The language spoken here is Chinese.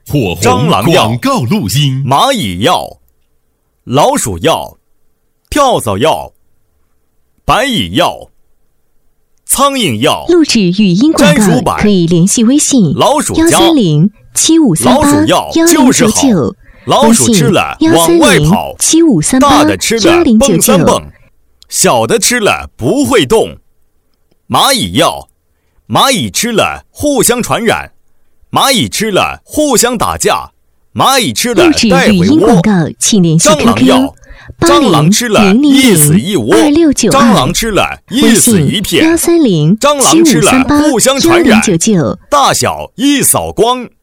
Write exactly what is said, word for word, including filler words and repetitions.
火蟑螂药、 广告录音。 蚂蚁药、老鼠药、跳蚤药、白蚁药、苍蝇药。 录制语音广告可以联系微信老鼠幺三零七五三八幺零九九， 老鼠吃了往外跑， 七五三八大的吃了蹦三蹦，小的吃了不会动。蚂蚁药，蚂蚁吃了互相传染，蚂蚁吃了互相打架，蚂蚁吃了带回窝。蟑螂药，蟑螂吃了一死一窝，蟑螂吃了一死一片，蟑螂吃了互相传染，大小一扫光。